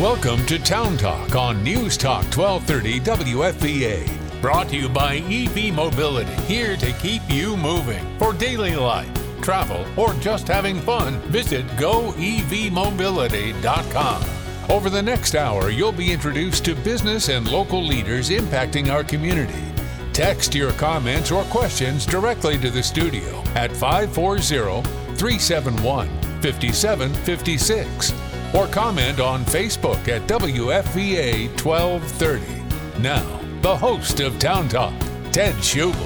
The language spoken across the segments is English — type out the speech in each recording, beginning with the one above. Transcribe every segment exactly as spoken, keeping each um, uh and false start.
Welcome to Town Talk on News Talk twelve thirty W F V A. Brought to you by E V Mobility, here to keep you moving. For daily life, travel, or just having fun, visit go e v mobility dot com. Over the next hour, you'll be introduced to business and local leaders impacting our community. Text your comments or questions directly to the studio at five four zero, three seven one, five seven five six or comment on Facebook at W F V A twelve thirty. Now, the host of Town Talk, Ted Schubel.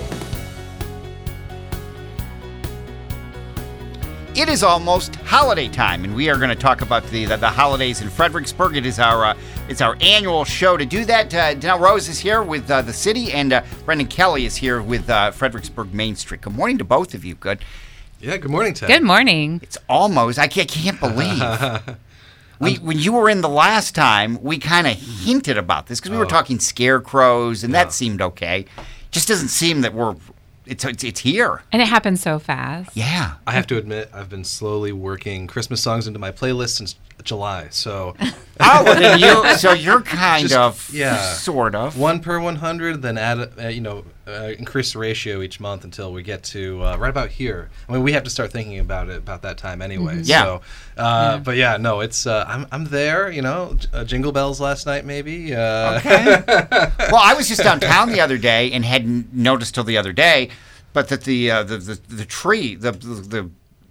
It is almost holiday time, and we are going to talk about the, the the holidays in Fredericksburg. It is our uh, it's our annual show. To do that, uh, Danelle Rose is here with uh, the city, and uh, Brendan Kelly is here with uh, Fredericksburg Main Street. Good morning to both of you. Good. Yeah. Good morning, Ted. Good morning. It's almost. I can't, can't believe. We, when you were in the last time, we kind of hinted about this because we oh. were talking scarecrows, and yeah. that seemed okay. Just doesn't seem that we're it's, it's it's here. And it happened so fast. Yeah. I have to admit, I've been slowly working Christmas songs into my playlist since July. So, oh, well, then you so you're kind Just, of yeah, sort of one per one hundred, then add uh, you know uh, increase the ratio each month until we get to uh, right about here. I mean, we have to start thinking about it about that time anyway. Mm-hmm. Yeah. So, uh, yeah. But yeah, no, it's uh, I'm I'm there. You know, uh, Jingle Bells last night maybe. Uh, okay. Well, I was just downtown the other day and hadn't noticed till the other day, but that the uh, the, the the tree the the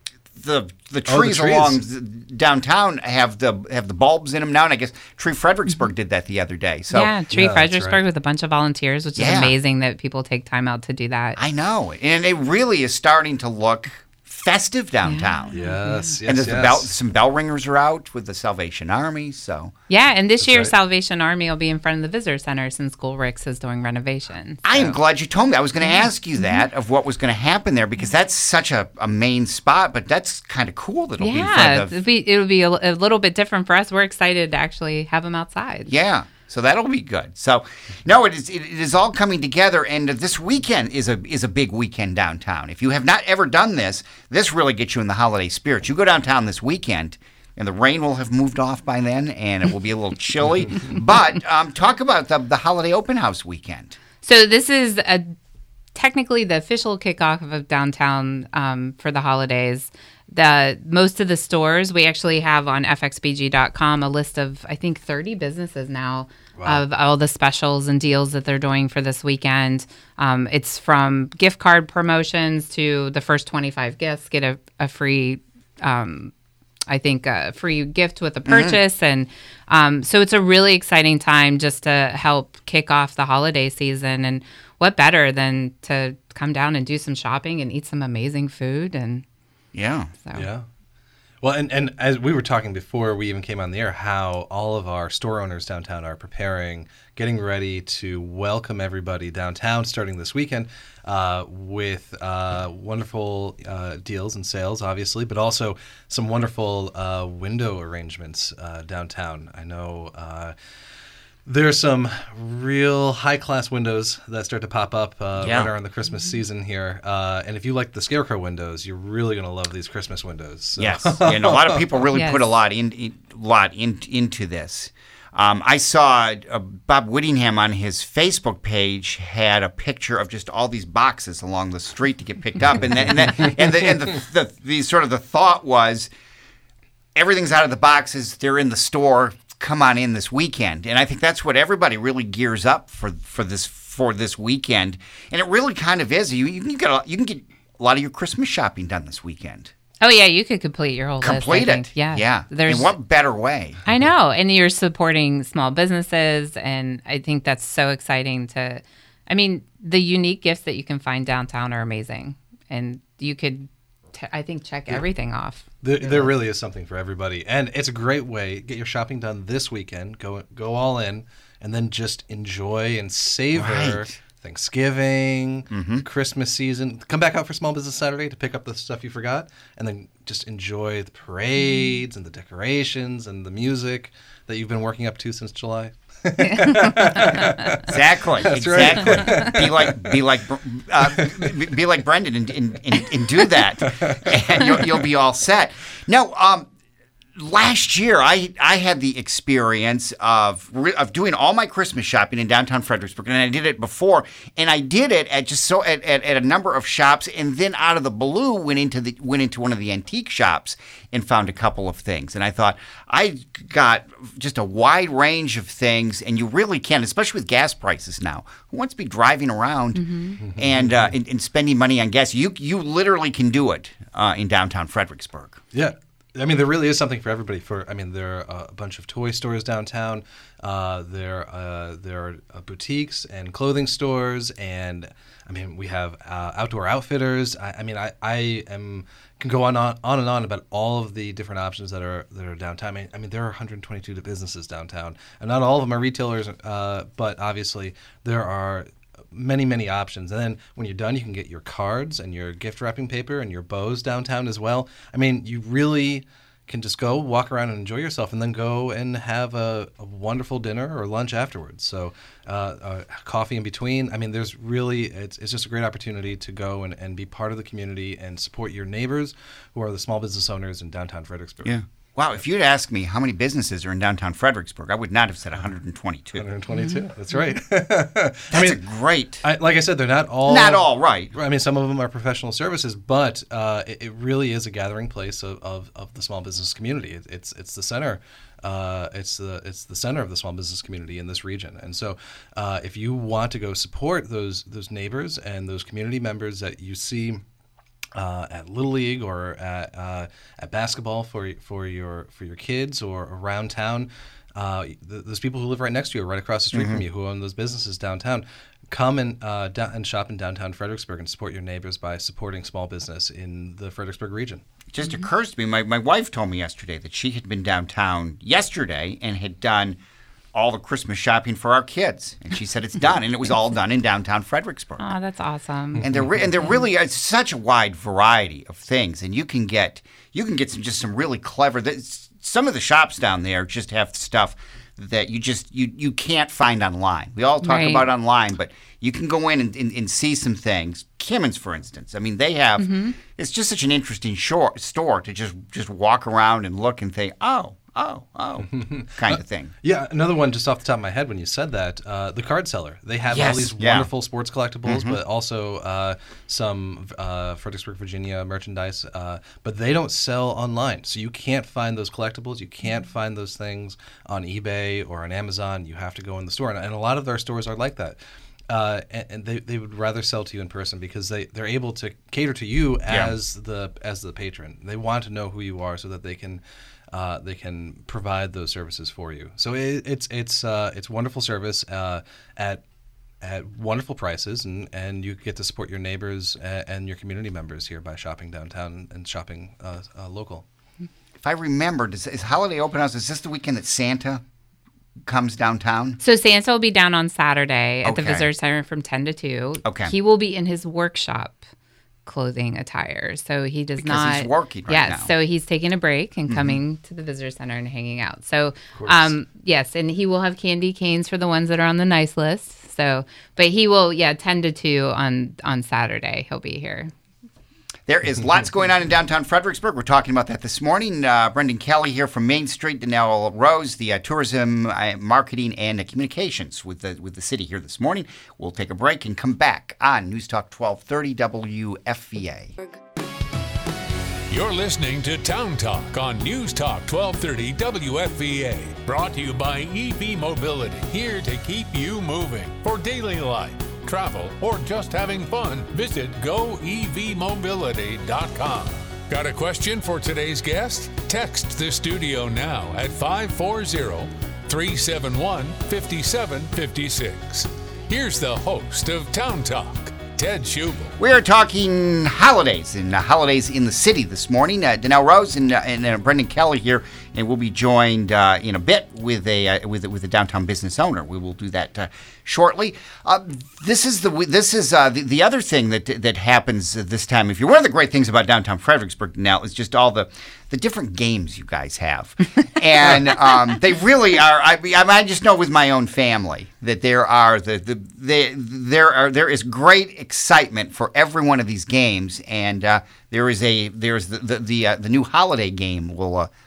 The the trees, oh, the along trees. downtown have the have the bulbs in them now, and I guess Tree Fredericksburg did that the other day. So yeah, Tree yeah, Fredericksburg right. with a bunch of volunteers, which is yeah. amazing that people take time out to do that. I know, and it really is starting to look festive downtown. Yeah. Yes, yes, and there's yes. the bell, some bell ringers are out with the Salvation Army. So yeah, and this That's year right. Salvation Army will be in front of the Visitor Center since Gulricks is doing renovations. I am so. glad you told me. I was going to ask you that of what was going to happen there because that's such a, a main spot, but that's kind of cool that it'll be in Yeah, front of. it'll be, it'll be a, a little bit different for us. We're excited to actually have them outside. Yeah. So that'll be good. So, no, it is it, it is all coming together, and this weekend is a is a big weekend downtown. If you have not ever done this, this really gets you in the holiday spirit. You go downtown this weekend, and the rain will have moved off by then, and it will be a little chilly. But um, talk about the the holiday open house weekend. So this is a technically the official kickoff of downtown um, for the holidays. The most of the stores we actually have on f x b g dot com a list of I think thirty businesses now wow. of all the specials and deals that they're doing for this weekend. Um, it's from gift card promotions to the first twenty-five gifts get a, a free, um, I think, a free gift with a purchase, mm-hmm. and um, so it's a really exciting time just to help kick off the holiday season. And what better than to come down and do some shopping and eat some amazing food and. Yeah. So. Yeah. Well, and, and as we were talking before we even came on the air, how all of our store owners downtown are preparing, getting ready to welcome everybody downtown starting this weekend uh, with uh, wonderful uh, deals and sales, obviously, but also some wonderful uh, window arrangements uh, downtown. I know uh, there are some real high-class windows that start to pop up uh, yeah. right around the Christmas season here. Uh, and if you like the Scarecrow windows, you're really going to love these Christmas windows. So. Yes, and a lot of people really yes. put a lot in, in lot in, into this. Um, I saw uh, Bob Whittingham on his Facebook page had a picture of just all these boxes along the street to get picked up, and then, and, then, and, the, and the, the, the sort of the thought was everything's out of the boxes, they're in the store. Come on in this weekend, and I think that's what everybody really gears up for for this for this weekend, and it really kind of is. You you can get a, you can get a lot of your Christmas shopping done this weekend. Oh yeah, you could complete your whole complete list. it. Complete it, yeah, yeah. There's in what better way? I know, and you're supporting small businesses, and I think that's so exciting. To, I mean, the unique gifts that you can find downtown are amazing, and you could. T- I think check yeah. everything off. There, there really is something for everybody, and it's a great way get your shopping done this weekend. Go go all in, and then just enjoy and savor right. Thanksgiving, mm-hmm. Christmas season. Come back out for Small Business Saturday to pick up the stuff you forgot, and then just enjoy the parades mm-hmm. and the decorations and the music that you've been working up to since July. Exactly. That's exactly. right. Be like, be like, uh, be, be like Brendan and, and, and, and do that, and you'll, you'll be all set. No, um, last year, I, I had the experience of re- of doing all my Christmas shopping in downtown Fredericksburg, and I did it before, and I did it at just so at, at, at a number of shops, and then out of the blue went into the went into one of the antique shops and found a couple of things, and I thought I got just a wide range of things, and you really can, especially with gas prices now. Who wants to be driving around mm-hmm. and, uh, and and spending money on gas? You you literally can do it uh, in downtown Fredericksburg. Yeah. I mean, there really is something for everybody. For I mean, there are a bunch of toy stores downtown. Uh, there, uh, there are uh, boutiques and clothing stores, and I mean, we have uh, outdoor outfitters. I, I mean, I, I am can go on, on on and on about all of the different options that are that are downtown. I mean, I mean, there are one hundred twenty-two businesses downtown, and not all of them are retailers. Uh, but obviously, there are many, many options. And then when you're done, you can get your cards and your gift wrapping paper and your bows downtown as well. I mean, you really can just go walk around and enjoy yourself, and then go and have a, a wonderful dinner or lunch afterwards. So uh, uh, coffee in between. I mean, there's really, it's, it's just a great opportunity to go and, and be part of the community and support your neighbors who are the small business owners in downtown Fredericksburg. Yeah. Wow, if you'd asked me how many businesses are in downtown Fredericksburg, I would not have said one hundred twenty-two. one hundred twenty-two, mm-hmm. That's right. That's I mean, a great... I, like I said, they're not all... Not all, right. I mean, some of them are professional services, but uh, it, it really is a gathering place of, of, of the small business community. It, it's it's the center. Uh, it's the it's the center of the small business community in this region. And so uh, if you want to go support those those neighbors and those community members that you see Uh, at Little League or at uh, at basketball for for your for your kids, or around town, uh, th- those people who live right next to you, or right across the street mm-hmm. from you, who own those businesses downtown, come and uh, da- and shop in downtown Fredericksburg and support your neighbors by supporting small business in the Fredericksburg region. It just mm-hmm. occurs to me, my my wife told me yesterday that she had been downtown yesterday and had done all the Christmas shopping for our kids, and she said it's done, and it was all done in downtown Fredericksburg. Oh, that's awesome! And there, re- and there really is such a wide variety of things, and you can get you can get some just some really clever. Some of the shops down there just have stuff that you just you you can't find online. We all talk right. about online, but you can go in and, and, and see some things. Kimmons, for instance. I mean, they have. Mm-hmm. It's just such an interesting shore, store to just just walk around and look and think, oh. Oh, oh, kind of thing. Uh, yeah, another one just off the top of my head when you said that, uh, the Card Seller. They have yes, all these yeah. wonderful sports collectibles, mm-hmm. but also uh, some uh, Fredericksburg, Virginia merchandise. Uh, but they don't sell online, so you can't find those collectibles. You can't find those things on eBay or on Amazon. You have to go in the store, and, and a lot of their stores are like that. Uh, and, and they, they would rather sell to you in person because they, they're able to cater to you as yeah. the as the patron. They want to know who you are so that they can uh, they can provide those services for you. So it, it's it's uh, it's wonderful service uh, at at wonderful prices, and, and you get to support your neighbors and, and your community members here by shopping downtown and shopping uh, uh, local. If I remember, does, is Holiday Open House, is this the weekend that Santa comes downtown? So Santa will be down on Saturday at okay. the Visitor Center from ten to two. Okay. He will be in his workshop clothing attire. So he does because not. Because he's working right yes, now. Yes. So he's taking a break and mm-hmm. coming to the Visitor Center and hanging out. So, um, yes. And he will have candy canes for the ones that are on the nice list. So, but he will, yeah, ten to two on, on Saturday. He'll be here. There is lots going on in downtown Fredericksburg. We're talking about that this morning. Uh, Brendan Kelly here from Main Street, Danelle Rose, the uh, tourism, uh, marketing, and uh, communications with the with the city here this morning. We'll take a break and come back on News Talk twelve thirty W F V A. You're listening to Town Talk on News Talk twelve thirty W F V A. Brought to you by E V Mobility, here to keep you moving. For daily life, travel, or just having fun, visit go e v mobility dot com. Got a question for today's guest? Text the studio now at five four zero, three seven one, five seven five six. Here's the host of Town Talk, Ted Schubel. We are talking holidays and uh, holidays in the city this morning. Uh, Danelle Rose and, uh, and uh, Brendan Kelly here, and we'll be joined uh, in a bit with a uh, with with a downtown business owner. We will do that uh, shortly. Uh, this is the this is uh, the, the other thing that that happens this time of year. One of the great things about downtown Fredericksburg now is just all the the different games you guys have, and um, they really are. I, I just know with my own family that there are the the they, there are there is great excitement for every one of these games, and uh, there is a there's the the the, uh, the new holiday game will uh,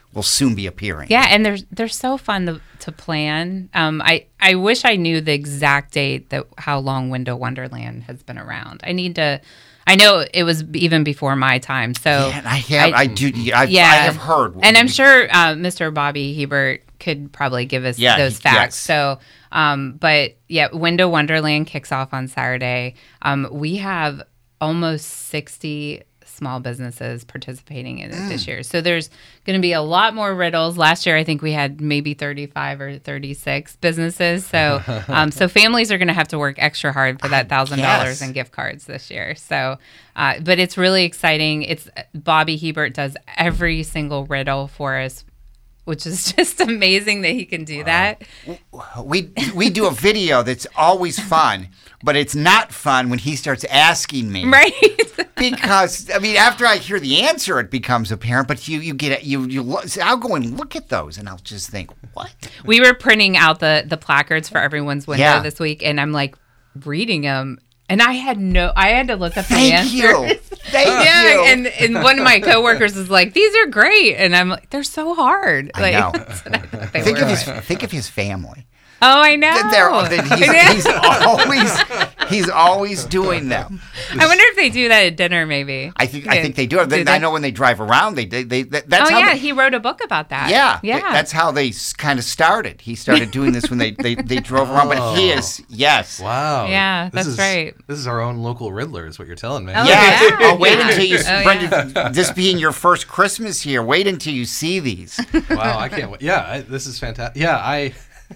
will soon be appearing. Yeah, and they're they're so fun to, to plan. Um, I I wish I knew the exact date that how long Window Wonderland has been around. I need to. I know it was even before my time. So Yeah, and I have, I, I- do, I, yeah, I have heard, and I'm sure uh, Mister Bobby Hebert could probably give us Yeah, those he- facts. yes. So, um, but yeah, Window Wonderland kicks off on Saturday. Um, we have almost sixty small businesses participating in it this year. So there's going to be a lot more riddles. Last year, I think we had maybe thirty-five or thirty-six businesses. So, um, so families are going to have to work extra hard for that thousand dollars guess. in gift cards this year. So, uh, but it's really exciting. It's Bobby Hebert does every single riddle for us, which is just amazing that he can do that. we we do a video that's always fun, but it's not fun when he starts asking me. Right. Because I mean, after I hear the answer, it becomes apparent. But you, you get you you. Lo- I'll go and look at those, and I'll just think, what? We were printing out the the placards for everyone's window Yeah. this week, and I'm like reading them, and I had no, I had to look up the Thank answers. you, thank Yeah, you. and and one of my coworkers is like, "These are great," and I'm like, "They're so hard." I Like, know. that's what I thought they think were. of his think of his family. Oh, I know. That they're- that he's, he's always he's always doing them. I wonder if they do that at dinner, maybe. I think I Yeah. think they do. They, Do I they? know when they drive around, they they, they that, that's Oh how yeah, they, he wrote a book about that. yeah yeah. th- that's how they kind of started. He started doing this when they, they, they drove around. But he is yes. Wow. Yeah, This that's is- right. This is our own local Riddler, is what you're telling me. Oh, Yeah, yeah. oh, wait Yeah. until you, Oh, Brenda, yeah. this being your first Christmas here, wait until you see these. Wow, I can't wait. Yeah, I, this is fantastic. Yeah, I.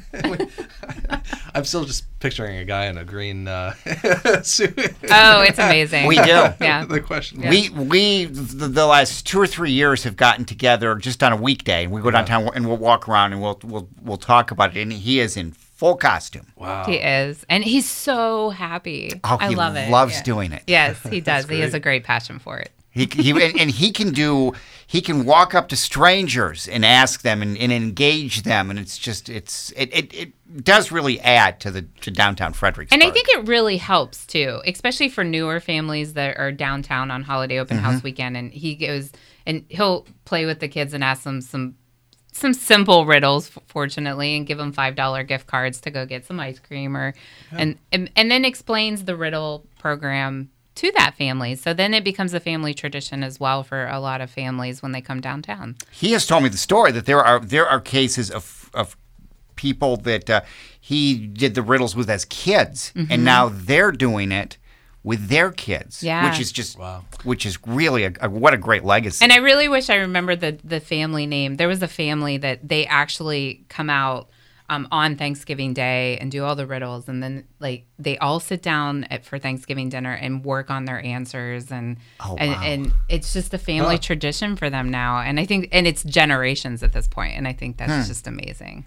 I'm still just picturing a guy in a green uh, suit. Oh, it's amazing. We do. Yeah. The question. We, we the, the last two or three years have gotten together just on a weekday, and we go downtown and we'll walk around and we'll, we'll, we'll talk about it, and he is in full costume. Wow. He is, and he's so happy. Oh, I he love it. loves Yeah. doing it. Yes, he does. He has great. a great passion for it. He, he and, and he can do he can walk up to strangers and ask them and, and engage them, and it's just it's it, it, it does really add to the to downtown Fredericksburg. And I think it really helps too, especially for newer families that are downtown on holiday open Mm-hmm. house weekend. And he goes and he'll play with the kids and ask them some some simple riddles, f- fortunately, and give them five dollar gift cards to go get some ice cream or and, and and then explains the riddle program to that family. So then it becomes a family tradition as well for a lot of families when they come downtown. He has told me the story that there are there are cases of of people that uh, he did the riddles with as kids, and now they're doing it with their kids, Yeah. which is just Wow. which is really a, a what a great legacy. And I really wish I remembered the the family name. There was a family that they actually come out um, on Thanksgiving Day and do all the riddles, and then like they all sit down at, for Thanksgiving dinner and work on their answers, and Oh, and, wow. and it's just a family Huh. tradition for them now. And I think and it's generations at this point, and I think that's just amazing.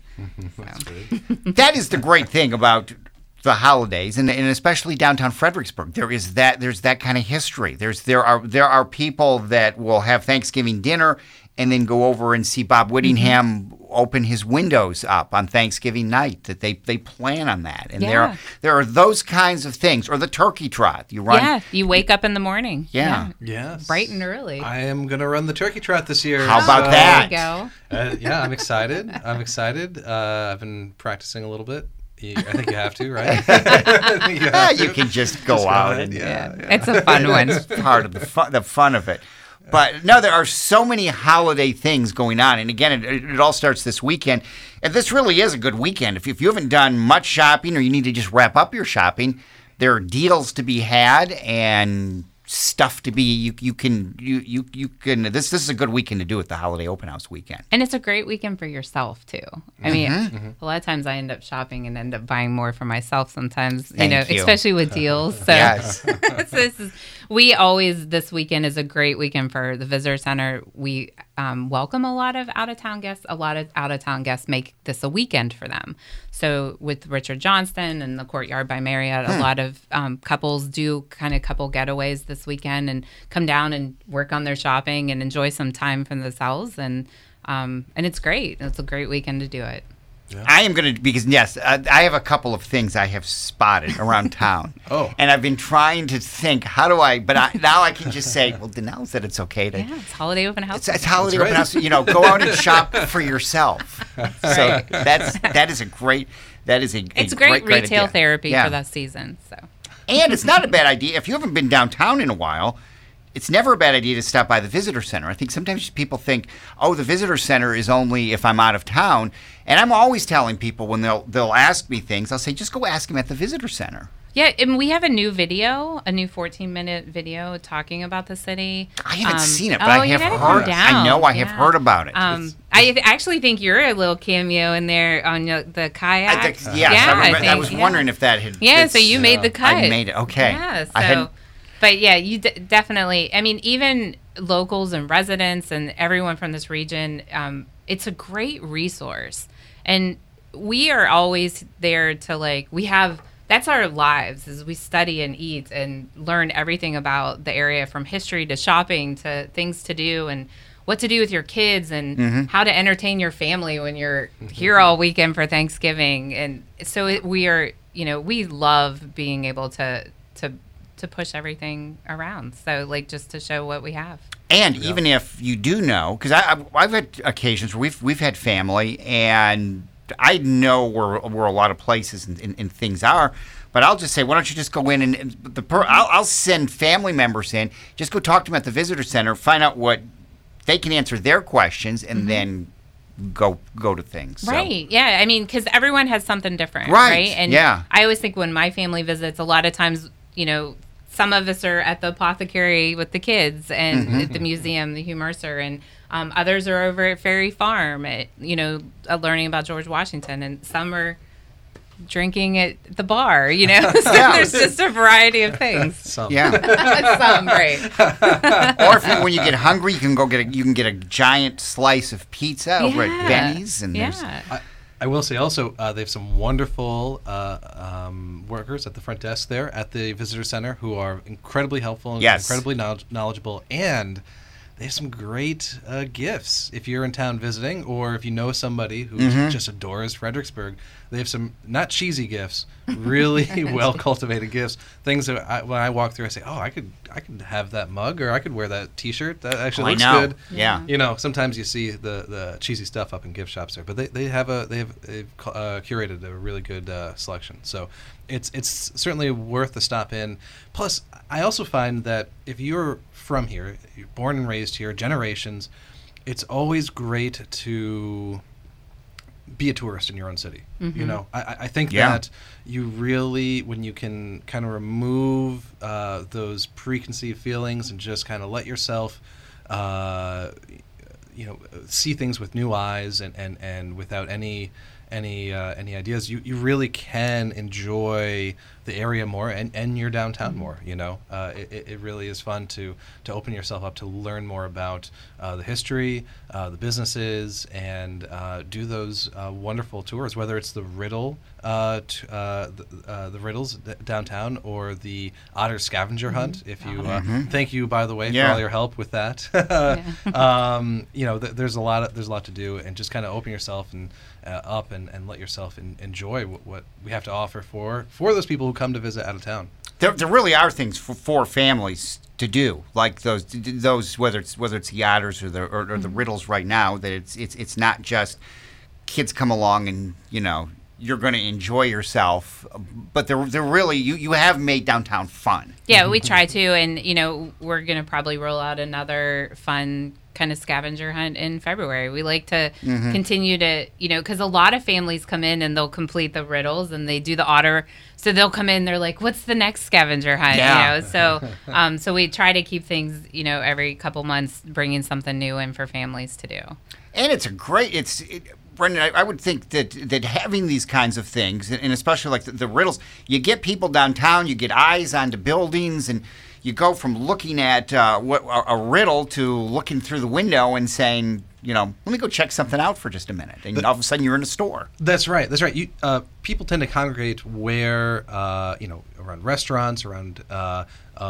So. That is the great thing about the holidays, and, and especially downtown Fredericksburg. There is that there's that kind of history. There's there are there are people that will have Thanksgiving dinner and then go over and see Bob Whittingham open his windows up on Thanksgiving night. That they they plan on that, and there Yeah. are there are those kinds of things, or the turkey trot. You run, Yeah, you wake up in the morning. Yeah. Yes. bright and early. I am going to run the turkey trot this year. How about so- that? There you go. Uh, yeah, I'm excited. I'm excited. Uh, I've been practicing a little bit. You, I think you have to, right? I think you, Ah, have you to. can just go Just go out ahead, and yeah. It's a fun one. It's part of the fun, the fun of it. But no, there are so many holiday things going on, and again, it, it all starts this weekend. And this really is a good weekend. If, if you haven't done much shopping, or you need to just wrap up your shopping, there are deals to be had and stuff to be. You you can you you you can. This this is a good weekend to do it. The holiday open house weekend. And it's a great weekend for yourself too. I mean, Mm-hmm. a lot of times I end up shopping and end up buying more for myself sometimes, you Thank know, you. especially with deals. So, Yes. so this is, we always, this weekend is a great weekend for the visitor center. We um, welcome a lot of out of town guests. A lot of out of town guests make this a weekend for them. So with Richard Johnston and the Courtyard by Marriott, a lot of um, couples do kind of couple getaways this weekend and come down and work on their shopping and enjoy some time for themselves. And um, and it's great. It's a great weekend to do it. Yeah. I am going to, because yes, I, I have a couple of things I have spotted around town. Oh. And I've been trying to think, how do I, but I, now I can just say, well, Danelle said it's okay to. Yeah, it's holiday open house. It's, it's holiday That's open right. house. You know, go out and shop for yourself. So right. that's that is a great that is a, a It's great, great, great retail idea. therapy Yeah. for that season. So And it's not a bad idea if you haven't been downtown in a while. It's never a bad idea to stop by the visitor center. I think sometimes people think, oh, the visitor center is only if I'm out of town. And I'm always telling people when they'll they'll ask me things, I'll say, just go ask them at the visitor center. yeah, and we have a new video, a new fourteen minute video talking about the city. I haven't Um, seen it, but oh, I you have gotta come heard. down. I know I have Yeah. heard about it. Um, I th- actually think you're a little cameo in there on your, the I kayak. think- yes, yeah, I, remember, I, think, was yeah. wondering if that had. Yeah, it's- so you made the cut. I made it. Okay. Yeah, I hadn't- so, but yeah, you d- definitely. I mean, even locals and residents and everyone from this region, um, it's a great resource, and we are always there to like. We have that's our lives is we study and eat and learn everything about the area from history to shopping to things to do and what to do with your kids and Mm-hmm. how to entertain your family when you're here all weekend for Thanksgiving. And so it, we are, you know, we love being able to to to push everything around. So like just to show what we have. And even if you do know, because I, I, I've had occasions where we've we've had family, and I know where where a lot of places and, and, and things are, but I'll just say, why don't you just go in and, and the per, I'll, I'll send family members in, just go talk to them at the visitor center, find out what they can answer their questions, and Mm-hmm. then go go to things. So- Right. Yeah. I mean, because everyone has something different. Right, Right. And yeah. I always think when my family visits, a lot of times, you know, some of us are at the apothecary with the kids and Mm-hmm. at the museum, the Hugh Mercer, and um, others are over at Ferry Farm, at, you know, uh, learning about George Washington, and some are drinking at the bar, you know. So Yeah. there's just a variety of things. Some. Yeah. Some, right. Or if you, when you get hungry, you can go get a you can get a giant slice of pizza over at Yeah. Benny's, and there's Yeah. I, I will say also, uh, they have some wonderful uh, um, workers at the front desk there at the visitor center who are incredibly helpful and Yes. incredibly knowledge- knowledgeable, and they have some great uh, gifts if you're in town visiting, or if you know somebody who Mm-hmm. just adores Fredericksburg. They have some not cheesy gifts, really well cultivated gifts. Things that I, when I walk through, I say, "Oh, I could, I could have that mug, or I could wear that T-shirt. That actually Oh, I looks know. good." Yeah. You know, sometimes you see the, the cheesy stuff up in gift shops there, but they, they have a they have they've uh, curated a really good uh, selection. So it's it's certainly worth the stop in. Plus, I also find that if you're from here, you're born and raised here, generations, it's always great to be a tourist in your own city. You know, I, I think Yeah. that you really, when you can kind of remove uh, those preconceived feelings and just kind of let yourself, uh, you know, see things with new eyes and, and, and without any any uh, any ideas, you, you really can enjoy the area more and, and your downtown more. You know, uh, it, it really is fun to to open yourself up to learn more about uh, the history, uh, the businesses, and uh, do those uh, wonderful tours. Whether it's the Riddle, uh, t- uh, the, uh, the Riddles d- downtown, or the Otter Scavenger Hunt. If you uh, thank you, by the way, Yeah. for all your help with that. um, you know, th- there's a lot of there's a lot to do, and just kind of open yourself and uh, up and, and let yourself in, enjoy w- what we have to offer for for those people who come to visit out of town. There, there really are things for, for families to do, like those those whether it's whether it's the Otters or the or, or the Riddles right now. That it's it's it's not just kids come along and you know you're going to enjoy yourself, but they're they're really you you have made downtown fun. Yeah, we try to, and you know, we're gonna probably roll out another fun kind of scavenger hunt in February. We like to Mm-hmm. continue to, you know, because a lot of families come in and they'll complete the riddles and they do the otter, so they'll come in. They're like, "What's the next scavenger hunt?" Yeah. You know, so um, so we try to keep things, you know, every couple months bringing something new in for families to do. And it's a great. It's it, Brendan. I, I would think that that having these kinds of things, and especially like the, the riddles, you get people downtown. You get eyes onto buildings, and you go from looking at uh, what a, a riddle to looking through the window and saying, you know, let me go check something out for just a minute, and all of a sudden you're in a store. That's right. That's right. You, uh, people tend to congregate where, uh, you know, around restaurants, around uh, uh,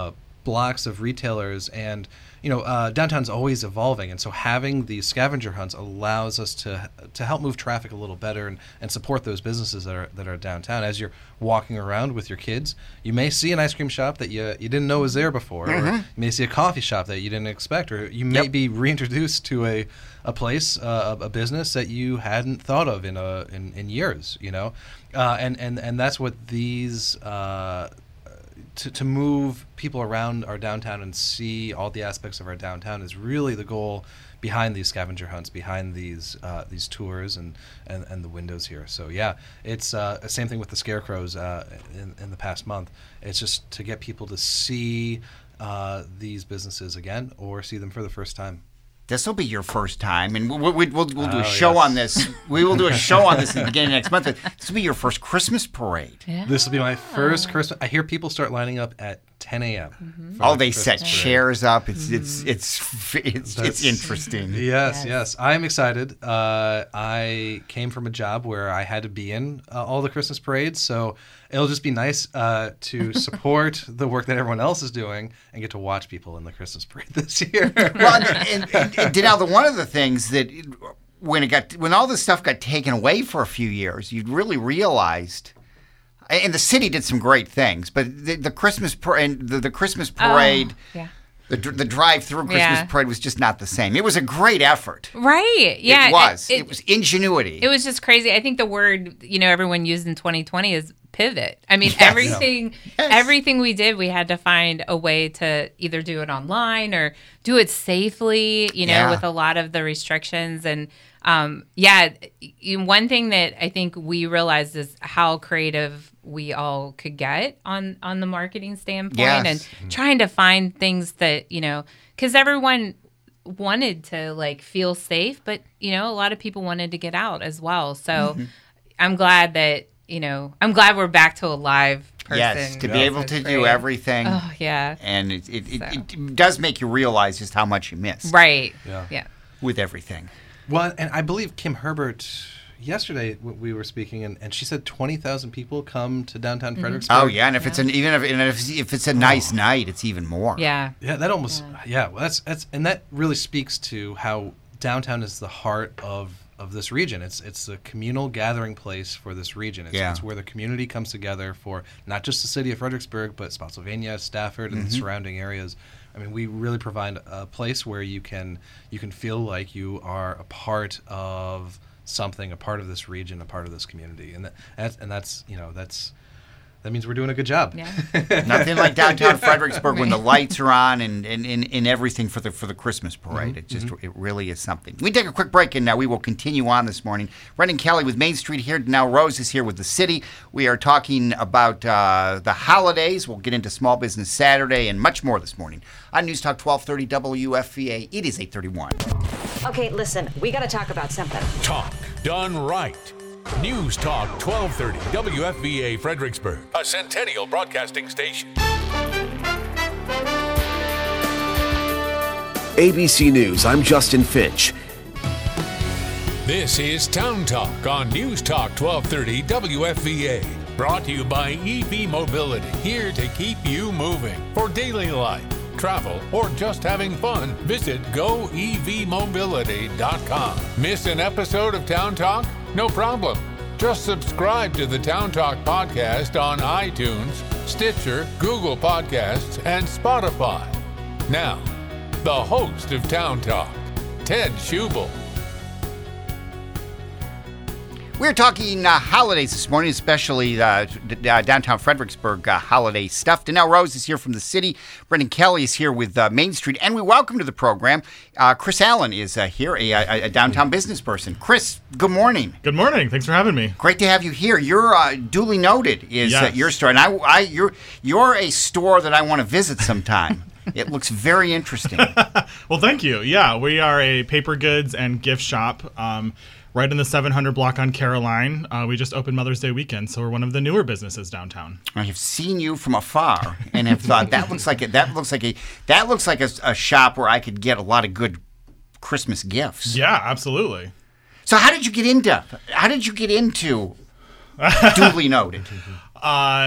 blocks of retailers, and you know, uh, downtown's always evolving, and so having these scavenger hunts allows us to to help move traffic a little better and, and support those businesses that are that are downtown. As you're walking around with your kids, you may see an ice cream shop that you you didn't know was there before, mm-hmm. or you may see a coffee shop that you didn't expect, or you may yep. be reintroduced to a a place, uh, a business that you hadn't thought of in a in, in years, you know, uh, and and and that's what these. Uh, To, to move people around our downtown and see all the aspects of our downtown is really the goal behind these scavenger hunts, behind these uh, these tours and, and, and the windows here. So yeah, it's uh, the same thing with the scarecrows uh, in, in the past month. It's just to get people to see uh, these businesses again or see them for the first time. This will be your first time, and we'll, we'll, we'll, we'll do a oh, show yes. on this. We will do a show on this at the beginning of next month. This will be your first Christmas parade. Yeah. This will be my first Christmas. I hear people start lining up at ten a.m. Mm-hmm. Oh, they set parade. chairs up. It's Mm-hmm. it's it's it's, That's- it's interesting. Yes, Yes. yes. I'm excited. Uh, I came from a job where I had to be in uh, all the Christmas parades, so it'll just be nice uh, to support the work that everyone else is doing and get to watch people in the Christmas parade this year. Well, and, and, and now the one of the things that when it got when all this stuff got taken away for a few years, you really realized. And the city did some great things, but the, the Christmas par- and the, the Christmas parade, Oh, yeah. the the drive-through Christmas Yeah. parade was just not the same. It was a great effort. Right. Yeah. it was. It, It, was ingenuity. it was just crazy. I think the word, you know, everyone used in twenty twenty is pivot. I mean, Yes. everything Yes. everything we did, we had to find a way to either do it online or do it safely, you know, Yeah. with a lot of the restrictions. And um, yeah, y- one thing that I think we realized is how creative we all could get on, on the marketing standpoint Yes. and trying to find things that, you know, because everyone wanted to like feel safe, but, you know, a lot of people wanted to get out as well. So Mm-hmm. I'm glad that, you know, I'm glad we're back to a live person. yes, to be Yeah. able That's to great. do everything, Oh, yeah. and it it, it, So. it does make you realize just how much you miss Right. Yeah. Yeah. with everything. Well, and I believe Kim Herbert yesterday w- we were speaking, and, and she said twenty thousand people come to downtown Fredericksburg. Oh yeah, and if it's an even if, and if if it's a nice night, it's even more. Yeah. Yeah, that almost yeah. Well, that's that's and that really speaks to how downtown is the heart of of this region. It's it's a communal gathering place for this region. It's, Yeah. it's where the community comes together for not just the city of Fredericksburg, but Spotsylvania, Stafford, and the surrounding areas. I mean, we really provide a place where you can you can feel like you are a part of something, a part of this region, a part of this community, and that, that's and that's you know that's that means we're doing a good job. Yeah. Nothing like downtown Fredericksburg when the lights are on and, and, and, and everything for the for the Christmas parade. It just it really is something. We take a quick break and now we will continue on this morning. Brendan Kelly with Main Street here. Now Rose is here with the city. We are talking about uh, the holidays. We'll get into Small Business Saturday and much more this morning on News Talk twelve thirty W F V A. It is eight thirty-one. Okay, listen, we got to talk about something. Talk done right. News Talk twelve thirty W F V A Fredericksburg, a Centennial Broadcasting station. A B C News, I'm Justin Finch. This is Town Talk on News Talk twelve thirty W F V A. Brought to you by E V Mobility, here to keep you moving. For daily life, travel, or just having fun, visit go e v mobility dot com. Miss an episode of Town Talk? No problem. Just subscribe to the Town Talk podcast on iTunes, Stitcher, Google Podcasts, and Spotify. Now, the host of Town Talk, Ted Schubel. We're talking uh, holidays this morning, especially uh, d- uh, downtown Fredericksburg uh, holiday stuff. Danelle Rose is here from the city. Brendan Kelly is here with uh, Main Street. And we welcome to the program uh, Chris Allen is uh, here, a, a, a downtown business person. Chris, good morning. Good morning. Thanks for having me. Great to have you here. You're uh, duly noted is uh, Yes. your store. And I, I, you're, you're a store that I want to visit sometime. It looks very interesting. Well, thank you. Yeah, we are a paper goods and gift shop um, right in the seven hundred block on Caroline. Uh, we just opened Mother's Day weekend, so we're one of the newer businesses downtown. I have seen you from afar and have thought that looks like a, that looks like a that looks like a, a shop where I could get a lot of good Christmas gifts. Yeah, absolutely. So how did you get into how did you get into duly noted? Uh,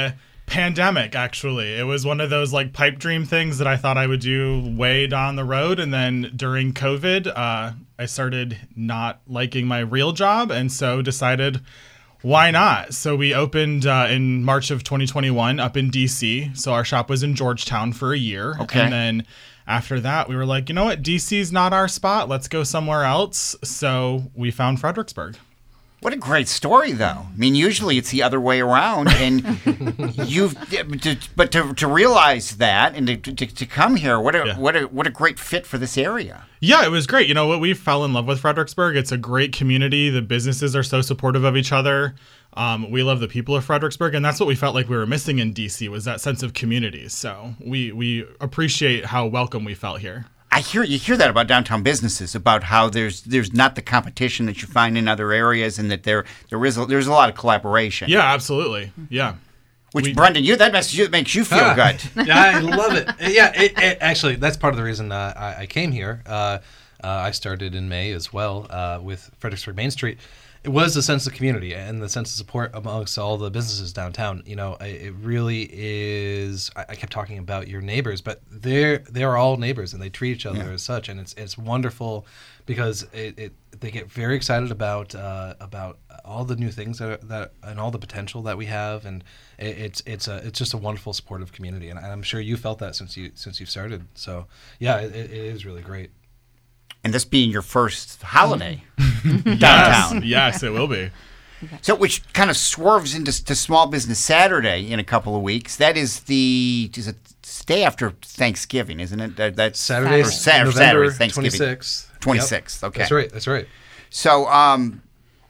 Pandemic, actually. It was one of those like pipe dream things that I thought I would do way down the road. And then during COVID, uh, I started not liking my real job. And so decided, why not? So we opened uh, in March of twenty twenty-one up in D C. So our shop was in Georgetown for a year. Okay. And then after that, we were like, you know what? D C's not our spot. Let's go somewhere else. So we found Fredericksburg. What a great story, though. I mean, usually it's the other way around, and you've, but to, to realize that and to, to, to come here, what a Yeah. what a what a great fit for this area. Yeah, it was great. You know what? We fell in love with Fredericksburg. It's a great community. The businesses are so supportive of each other. Um, we love the people of Fredericksburg, and that's what we felt like we were missing in D C was that sense of community. So we we appreciate how welcome we felt here. I hear you hear that about downtown businesses, about how there's there's not the competition that you find in other areas, and that there there is a, there's a lot of collaboration. Yeah, absolutely. Yeah. Which, We- Brendan, you that makes you makes you feel Ah. good. Yeah, I love it. Yeah, it, it, actually, that's part of the reason uh, I, I came here. Uh, uh, I started in May as well uh, with Fredericksburg Main Street. It was a sense of community and the sense of support amongst all the businesses downtown. You know, it it really is. I, I kept talking about your neighbors, but they're they're all neighbors and they treat each other as such, and it's it's wonderful because it, it they get very excited about uh, about all the new things that, are, that and all the potential that we have, and it, it's it's a it's just a wonderful supportive community, and I'm sure you felt that since you since you've started. So yeah, it, it is really great. And this being your first holiday downtown. Yes, it will be. So, which kind of swerves into to Small Business Saturday in a couple of weeks. That is the is it it's day after Thanksgiving, isn't it? That, that's Saturday, or Sa- November Saturday, Thanksgiving. twenty-sixth. twenty-sixth, Yep. okay. That's right. That's right. So, um,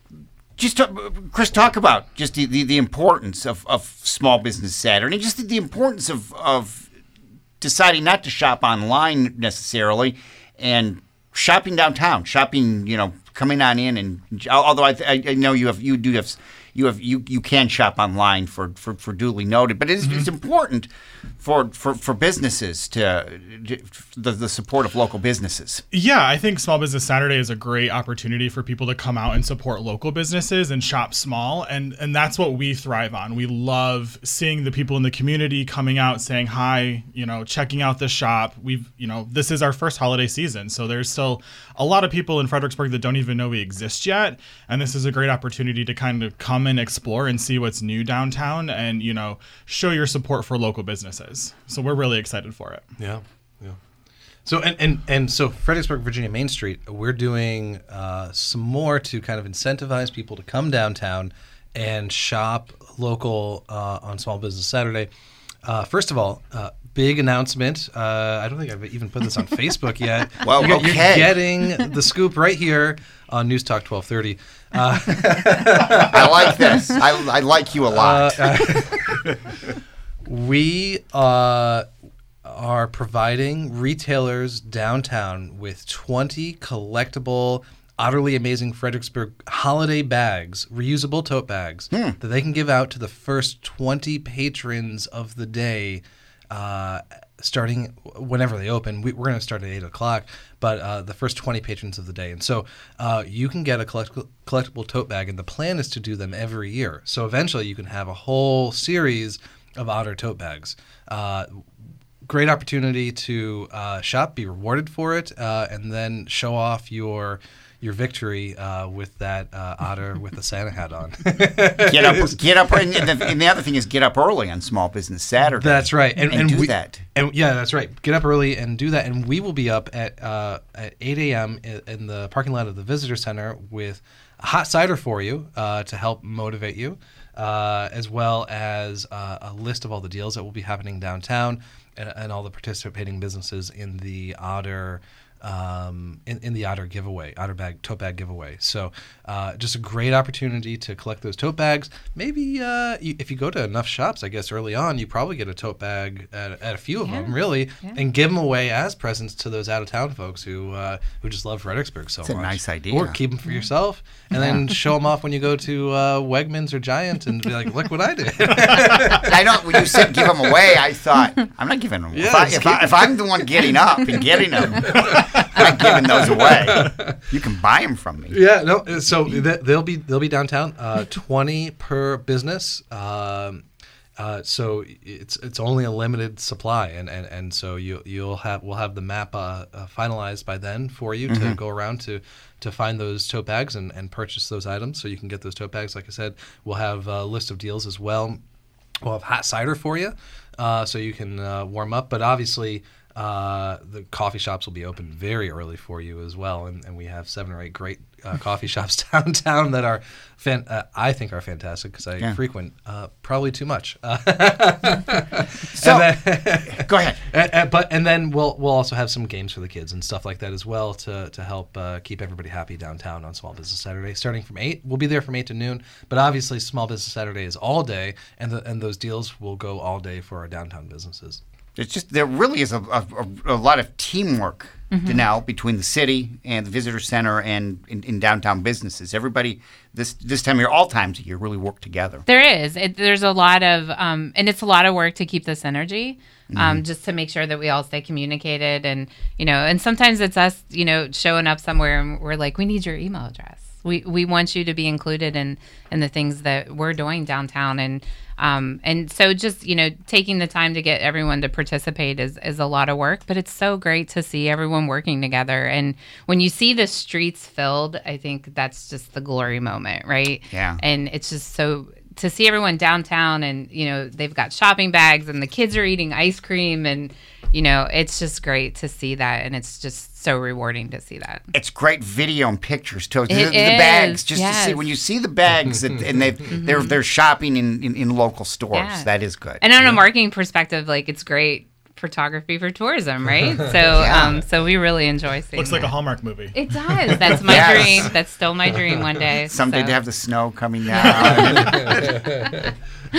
just talk, Chris, talk about just the, the, the importance of, of Small Business Saturday, and just the, the importance of of deciding not to shop online necessarily, and shopping downtown, shopping, you know, coming on in, and although I, I know you have you do have you have you, you can shop online for, for, for duly noted, but it's, mm-hmm. it's important for, for, for businesses to, to the, the support of local businesses. Yeah, I think Small Business Saturday is a great opportunity for people to come out and support local businesses and shop small, and and that's what we thrive on. We love seeing the people in the community coming out, saying hi, you know, checking out the shop. We've, you know, this is our first holiday season, so there's still a lot of people in Fredericksburg that don't even know we exist yet, and this is a great opportunity to kind of come and explore and see what's new downtown, and you know, show your support for local businesses. So we're really excited for it. Yeah, yeah. So and and, and so Fredericksburg, Virginia Main Street, we're doing uh, some more to kind of incentivize people to come downtown and shop local uh, on Small Business Saturday. Uh, first of all, uh, big announcement. Uh, I don't think I've even put this on Facebook yet. Well, you're, okay. You're getting the scoop right here on News Talk twelve thirty. Uh, I like this. I, I like you a lot. Uh, uh, we uh, are providing retailers downtown with twenty collectible, utterly amazing Fredericksburg holiday bags, reusable tote bags, Hmm. that they can give out to the first twenty patrons of the day, uh, starting whenever they open. We, we're going to start at eight o'clock, but uh, the first twenty patrons of the day. And so uh, you can get a collect- collectible tote bag, and the plan is to do them every year. So eventually you can have a whole series of Otter tote bags. Uh, great opportunity to uh, shop, be rewarded for it, uh, and then show off your your victory uh, with that uh, otter with the Santa hat on. Get up, get up, and the, and the other thing is get up early on Small Business Saturday. That's right, and, and, and do we, that. And yeah, that's right. Get up early and do that, and we will be up at uh, at eight a.m. in, in the parking lot of the Visitor Center with a hot cider for you uh, to help motivate you, uh, as well as uh, a list of all the deals that will be happening downtown and, and all the participating businesses in the Otter. Um, in, in the Otter giveaway, Otter bag, tote bag giveaway. So uh, just a great opportunity to collect those tote bags. Maybe uh, you, if you go to enough shops, I guess early on, you probably get a tote bag at, at a few of Yeah. them, really, Yeah. and give them away as presents to those out-of-town folks who uh, who just love Fredericksburg so That's a much. nice idea. Or keep them for yourself, and then show them off when you go to uh, Wegmans or Giant and be like, look what I did. I don't. When you said give them away, I thought I'm not giving them. Yeah, if, I, just if, I, if I'm the one getting up and getting them, I'm not giving those away. You can buy them from me. Yeah, no. So th- they'll be they'll be downtown. Uh, Twenty per business. Um, Uh, so it's it's only a limited supply, and, and, and so you you'll have we'll have the map uh, uh, finalized by then for you mm-hmm. to go around to to find those tote bags and, and purchase those items, so you can get those tote bags. Like I said, we'll have a list of deals as well. We'll have hot cider for you, uh, so you can uh, warm up. But obviously, uh, the coffee shops will be open very early for you as well, and, and we have seven or eight great uh, coffee shops downtown that are, fan- uh, I think, are fantastic because I yeah. frequent uh, probably too much. Uh, so, then, go ahead. And, and, but and then we'll we'll also have some games for the kids and stuff like that as well to to help uh, keep everybody happy downtown on Small Business Saturday, starting from eight. We'll be there from eight to noon. But obviously, Small Business Saturday is all day, and the, and those deals will go all day for our downtown businesses. It's just there really is a, a, a lot of teamwork mm-hmm. now between the city and the visitor center and in, in downtown businesses. Everybody this this time of year, all times of year, really work together. There is. It, there's a lot of, um, and it's a lot of work to keep this energy, um, mm-hmm. just to make sure that we all stay communicated. And, you know, and sometimes it's us, you know, showing up somewhere and we're like, we need your email address. We we want you to be included in, in the things that we're doing downtown. And um and so just, you know, taking the time to get everyone to participate is, is a lot of work, but it's so great to see everyone working together. And when you see the streets filled, I think that's just the glory moment, right? Yeah. And it's just so to see everyone downtown and, you know, they've got shopping bags and the kids are eating ice cream and, you know, it's just great to see that. And it's just so rewarding to see that. It's great video and pictures too. The, it the is, bags, just yes. to see when you see the bags and, and they mm-hmm. they're they're shopping in, in, in local stores. Yeah. That is good. And on yeah. a marketing perspective, like it's great photography for tourism, right? So yeah. um so we really enjoy seeing Looks like that. a Hallmark movie. It does. That's my yes. dream. That's still my dream one day. Someday so. to have the snow coming down.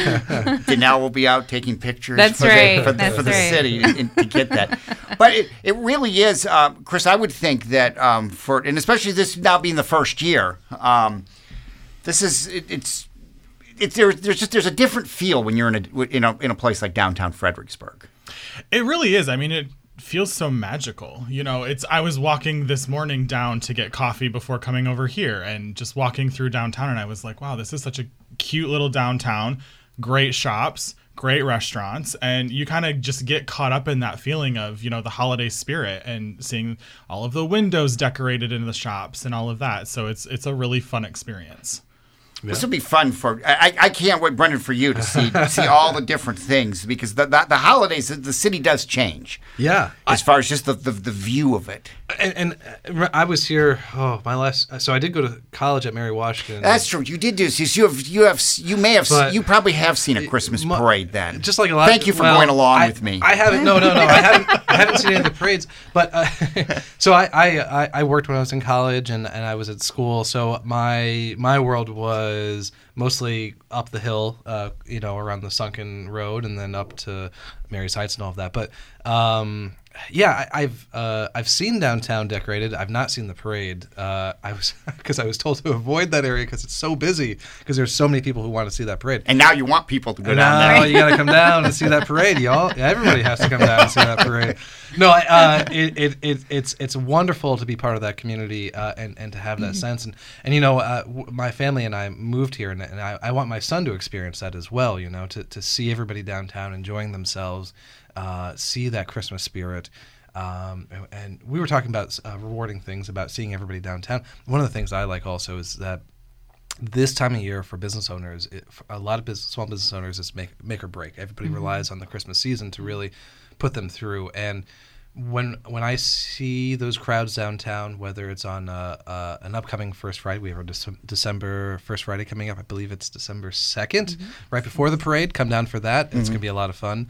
Danelle will be out taking pictures That's for, right. the, for, That's the, for the right. city to, to get that. But it, it really is, uh, Chris, I would think that um, for, and especially this now being the first year, um, this is, it, it's, it's there, there's just, there's a different feel when you're in a, in a, in a place like downtown Fredericksburg. It really is. I mean, it feels so magical. You know, it's, I was walking this morning down to get coffee before coming over here and just walking through downtown and I was like, wow, this is such a cute little downtown. Great shops, great restaurants, and you kind of just get caught up in that feeling of, you know, the holiday spirit and seeing all of the windows decorated in the shops and all of that. So it's it's a really fun experience. Yeah. This will be fun for I, I can't wait, Brendan, for you to see see all the different things because the, the the holidays the city does change. Yeah, as I, far as just the, the, the view of it. And, and I was here. Oh, my last. So I did go to college at Mary Washington. That's true. You did do. So you have you have you may have but, you probably have seen a Christmas my, parade then. Just like a lot. Thank you for well, going along I, with me. I haven't. No, no, no. I haven't. I haven't seen any of the parades. But uh, so I, I I worked when I was in college and, and I was at school. So my my world was mostly up the hill, uh, you know, around the Sunken Road, and then up to Mary's Heights and all of that. But um, yeah, I, I've uh, I've seen downtown decorated. I've not seen the parade. Uh, I was because I was told to avoid that area because it's so busy because there's so many people who want to see that parade. And now you want people to go and down now there. You got to come down and see that parade, y'all. Everybody has to come down and see that parade. No, uh, it, it, it it's it's wonderful to be part of that community uh, and and to have that mm-hmm. sense. And and you know, uh, w- my family and I moved here, and, and I, I want my son to experience that as well. You know, to to see everybody downtown enjoying themselves, uh, see that Christmas spirit. Um, and, and we were talking about uh, rewarding things about seeing everybody downtown. One of the things I like also is that this time of year for business owners, it, for a lot of business, small business owners, is make make or break. Everybody mm-hmm. relies on the Christmas season to really put them through. And when when I see those crowds downtown, whether it's on uh, uh, an upcoming First Friday, we have our Dece- December First Friday coming up. I believe it's December second, mm-hmm. right before the parade. Come down for that. Mm-hmm. It's going to be a lot of fun.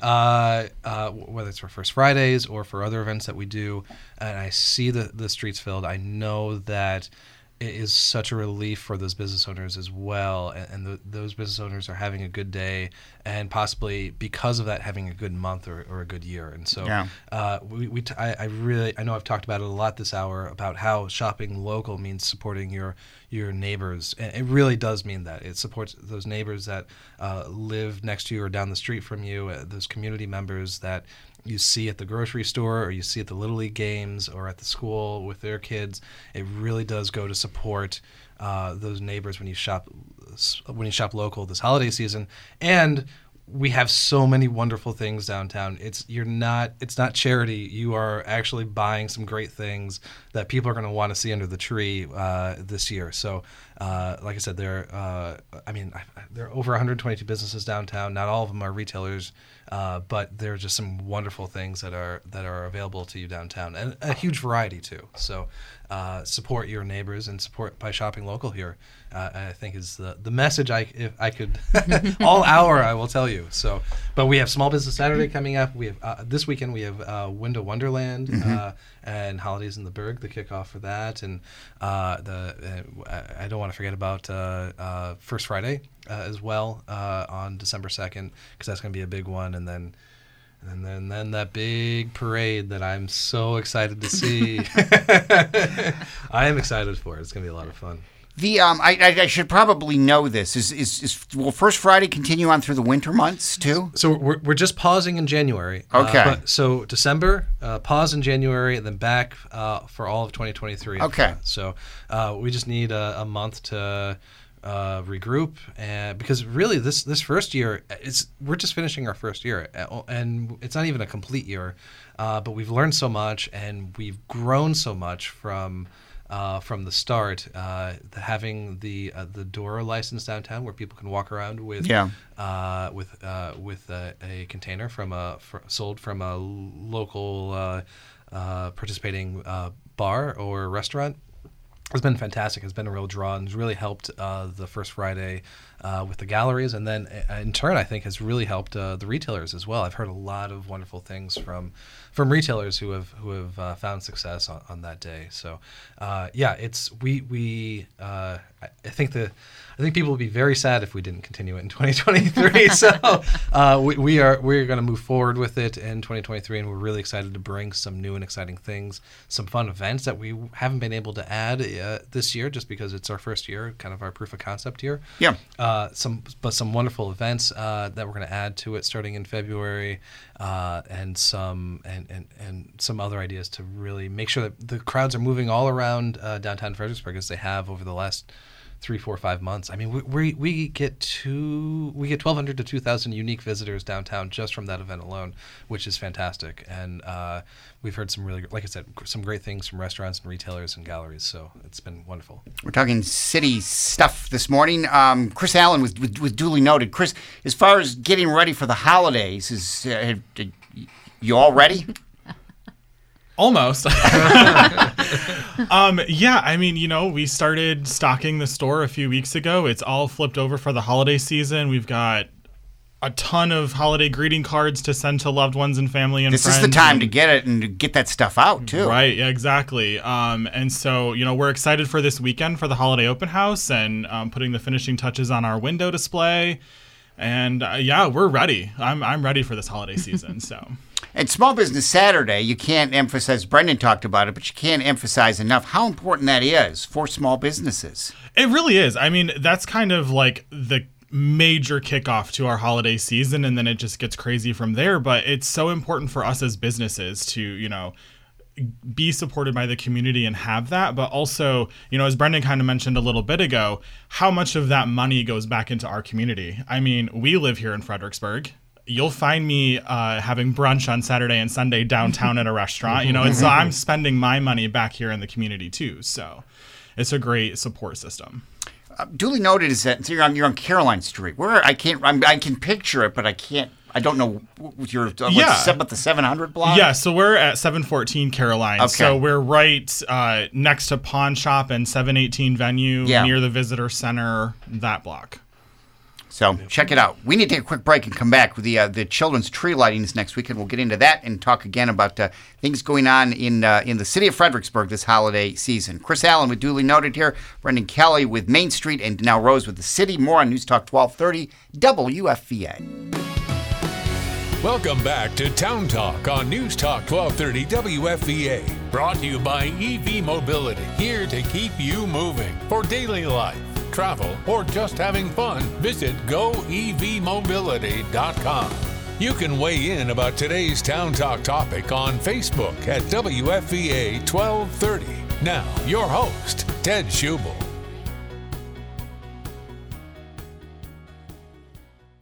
Uh, uh, whether it's for First Fridays or for other events that we do, and I see the, the streets filled, I know that it is such a relief for those business owners as well, and, and the, those business owners are having a good day, and possibly because of that having a good month or, or a good year. And so, yeah. uh, we, we t- I, I really I know I've talked about it a lot this hour about how shopping local means supporting your your neighbors, and it really does mean that. It supports those neighbors that uh, live next to you or down the street from you, uh, those community members that you see at the grocery store or you see at the Little League games or at the school with their kids. It really does go to support uh, those neighbors when you shop when you shop local this holiday season. And we have so many wonderful things downtown. It's you're not it's not charity. You are actually buying some great things that people are going to want to see under the tree uh, this year. So, uh, like I said, there uh, I mean I, there are over one hundred twenty-two businesses downtown. Not all of them are retailers, uh, but there are just some wonderful things that are that are available to you downtown, and a huge variety too. So, uh, support your neighbors and support by shopping local here. Uh, I think is the, the message I if I could all hour I will tell you. So, but we have Small Business Saturday coming up. We have uh, this weekend we have uh, Window Wonderland mm-hmm. uh, and Holidays in the Berg, the kickoff for that, and uh, the uh, I don't want to forget about uh, uh, First Friday uh, as well uh, on December second, because that's going to be a big one, and then. And then, then that big parade that I'm so excited to see. I am excited for it. It's going to be a lot of fun. The um, I, I I should probably know this. Is, is is will First Friday continue on through the winter months too? So we're we're just pausing in January. Okay. Uh, but so December, uh, pause in January, and then back uh, for all of twenty twenty-three. Okay. So uh, we just need a, a month to. Uh, regroup, and because really this this first year it's we're just finishing our first year, and it's not even a complete year, uh, but we've learned so much and we've grown so much from uh, from the start. Uh, the, having the uh, the Dora license downtown where people can walk around with yeah. uh, with uh, with a, a container from a for, sold from a local uh, uh, participating uh, bar or restaurant. It's been fantastic. It's been a real draw and has really helped uh, the First Friday uh, with the galleries, and then uh, in turn, I think has really helped uh, the retailers as well. I've heard a lot of wonderful things from from retailers who have who have uh, found success on, on that day. So, uh, yeah, it's we we uh, I think the I think people would be very sad if we didn't continue it in twenty twenty-three. so uh, we, we are we're going to move forward with it in twenty twenty-three, and we're really excited to bring some new and exciting things, some fun events that we haven't been able to add uh, this year, just because it's our first year, kind of our proof of concept year. Yeah. Uh, some but some wonderful events uh, that we're going to add to it starting in February, uh, and some and, and and some other ideas to really make sure that the crowds are moving all around uh, downtown Fredericksburg as they have over the last three, four, five months. I mean, we we, we get two, we get twelve hundred to two thousand unique visitors downtown just from that event alone, which is fantastic. And uh, we've heard some really, like I said, some great things from restaurants and retailers and galleries. So it's been wonderful. We're talking city stuff this morning. Um, Chris Allen with, with, with Duly Noted. Chris, as far as getting ready for the holidays, is uh, you all ready? Almost. um, yeah, I mean, you know, we started stocking the store a few weeks ago. It's all flipped over for the holiday season. We've got a ton of holiday greeting cards to send to loved ones and family and this friends. This is the time and, to get it and to get that stuff out, too. Right, yeah, exactly. Um, and so, you know, we're excited for this weekend for the holiday open house and um, putting the finishing touches on our window display. And, uh, yeah, we're ready. I'm I'm ready for this holiday season, so... And Small Business Saturday, you can't emphasize, Brendan talked about it, but you can't emphasize enough how important that is for small businesses. It really is. I mean, that's kind of like the major kickoff to our holiday season, and then it just gets crazy from there. But it's so important for us as businesses to, you know, be supported by the community and have that, but also, you know, as Brendan kind of mentioned a little bit ago, how much of that money goes back into our community. I mean, we live here in Fredericksburg. You'll find me uh, having brunch on Saturday and Sunday downtown at a restaurant, you know, and so I'm spending my money back here in the community too. So it's a great support system. Uh, Duly Noted is that so you're on you're on Caroline Street. Where I can't I'm, I can picture it, but I can't. I don't know what you're. Uh, yeah, about the seven hundred block. Yeah, so we're at seven fourteen Caroline. Okay. So we're right uh, next to Pawn Shop and seven eighteen Venue, yeah. near the Visitor Center. That block. So check it out. We need to take a quick break and come back with the uh, the children's tree lightings next week, and we'll get into that and talk again about uh, things going on in uh, in the city of Fredericksburg this holiday season. Chris Allen with Duly Noted here. Brendan Kelly with Main Street, and Danelle Rose with the city. More on News Talk twelve thirty W F V A. Welcome back to Town Talk on News Talk twelve thirty W F V A. Brought to you by E V Mobility, here to keep you moving. For daily life, travel, or just having fun, visit go e v mobility dot com. You can weigh in about today's Town Talk topic on Facebook at W F V A twelve thirty. Now, your host, Ted Schubel.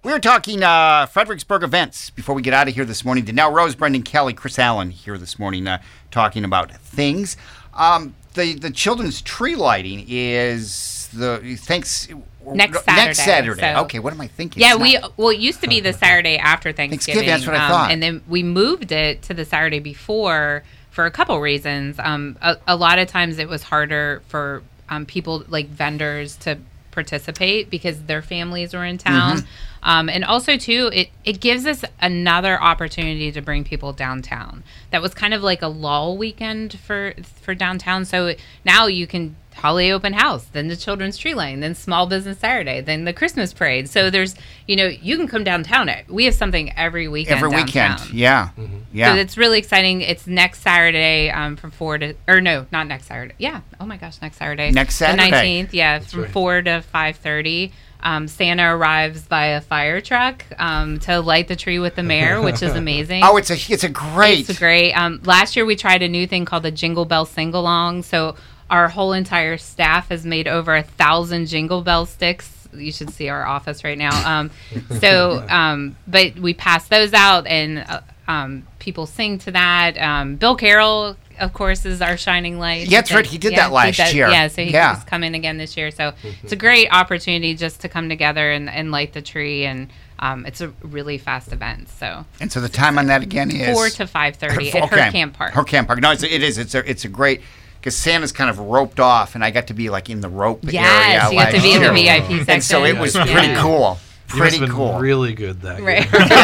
We were talking uh, Fredericksburg events before we get out of here this morning. Danelle Rose, Brendan Kelly, Chris Allen here this morning uh, talking about things. Um, the the children's tree lighting is the thanks next Saturday. Next Saturday. So, okay, what am I thinking? Yeah, It's we not- well, it used to be the Saturday after Thanksgiving. Thanksgiving, that's what I um, thought. And then we moved it to the Saturday before for a couple reasons. Um, a, a lot of times it was harder for um, people like vendors to participate because their families were in town. Mm-hmm. Um, and also, too, it, it gives us another opportunity to bring people downtown. That was kind of like a lull weekend for for downtown. So now you can holiday open house, then the children's tree lighting, then small business Saturday, then the Christmas parade. So there's, you know, you can come downtown. We have something every weekend every downtown. weekend. Yeah, Mm-hmm. yeah. So it's really exciting. It's next Saturday um, from four to, or no, not next Saturday. Yeah. Oh my gosh, next Saturday. Next Saturday. The nineteenth. Yeah, from right. four to five thirty. Um, Santa arrives by a fire truck um, to light the tree with the mayor, which is amazing. oh, it's a it's a great. It's great. Um, last year we tried a new thing called the Jingle Bell Sing-Along. So our whole entire staff has made over a thousand Jingle Bell sticks. You should see our office right now. Um, so, um, but we pass those out, and uh, um, people sing to that. Um, Bill Carroll, of course, is our shining light. Yeah, that's right. He did that last does- year. Yeah, so he's Yeah. coming again this year. So it's a great opportunity just to come together and, and light the tree, and um, it's a really fast event. So And so the time on that again is four to five thirty at Okay. Her Camp Park. Her Camp Park. No, it's, it is. It's a it's a great because Santa's kind of roped off, and I got to be like in the rope area. Yes, you got to last be in the year. V I P section. And so it was Yeah. pretty cool. You must Pretty have been cool. really good that Right.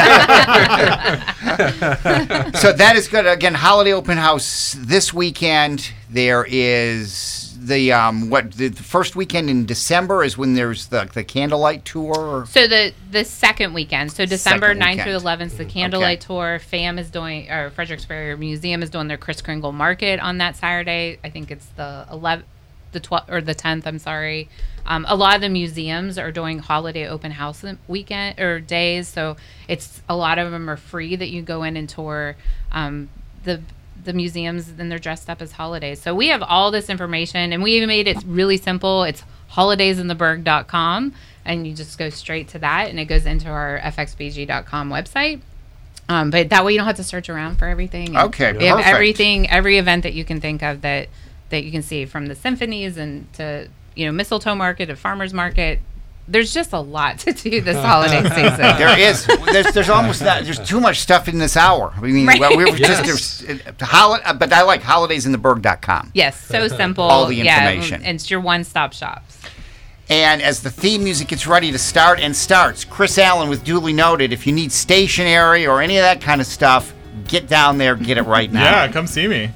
year. So that is good. Again, holiday open house this weekend. There is the um what the, the first weekend in December is when there's the the candlelight tour. So the the second weekend, so December Second ninth through weekend. eleventh, the candlelight tour. FAM is doing, or Fredericksburg Museum is doing their Kris Kringle Market on that Saturday. I think it's the eleventh, the twelfth, or the tenth. I'm sorry. Um, a lot of the museums are doing holiday open house weekend or days, so it's a lot of them are free that you go in and tour um, the the museums. Then they're dressed up as holidays. So we have all this information, and we even made it really simple. It's holidays in the burg dot com, and you just go straight to that, and it goes into our f x b g dot com website. Um, but that way you don't have to search around for everything. And Okay, we have perfect. everything, every event that you can think of that that you can see, from the symphonies and to, you know, mistletoe market, a farmer's market. There's just a lot to do this holiday season. There is. There's there's almost that. There's too much stuff in this hour. I mean, Right. well, we were Yes. just there's, uh, holi- uh, but I like holidays in the burg dot com. Yes, so simple. All the Yeah, information. and it's your one-stop shops. And as the theme music gets ready to start and starts, Chris Allen with Duly Noted. If you need stationery or any of that kind of stuff, get down there, get it right now. Yeah, come see me.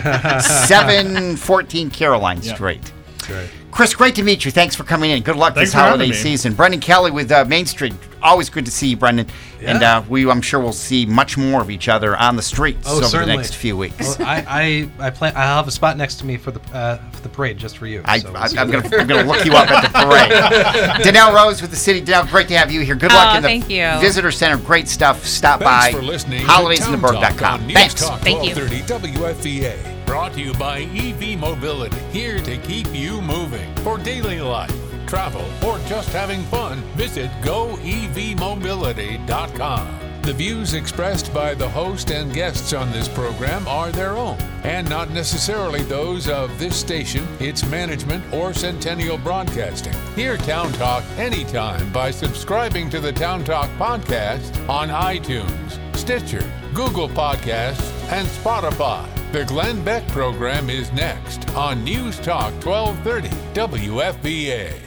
seven fourteen Caroline Yeah. Street. That's right. Chris, great to meet you. Thanks for coming in. Good luck Thanks this for having holiday me. season. Brendan Kelly with uh, Main Street. Always good to see you, Brendan. And Yeah. uh, we, I'm sure we'll see much more of each other on the streets Oh, over certainly. the next few weeks. Well, I, I, I plan. I'll have a spot next to me for the uh, for the parade just for you. I, so we'll I, see I'm you going there. to look you up at the parade. Danelle Rose with the City. Danelle, great to have you here. Good luck Oh, in the thank you. Visitor Center. Great stuff. Stop Thanks by. for listening holidays in to the burg dot com. Town Talk on Thanks. News Talk Thank you. twelve thirty W F V A. Brought to you by E V Mobility, here to keep you moving. For daily life, travel, or just having fun, visit go e v mobility dot com. The views expressed by the host and guests on this program are their own, and not necessarily those of this station, its management, or Centennial Broadcasting. Hear Town Talk anytime by subscribing to the Town Talk podcast on iTunes, Stitcher, Google Podcasts, and Spotify. The Glenn Beck program is next on News Talk twelve thirty W F V A.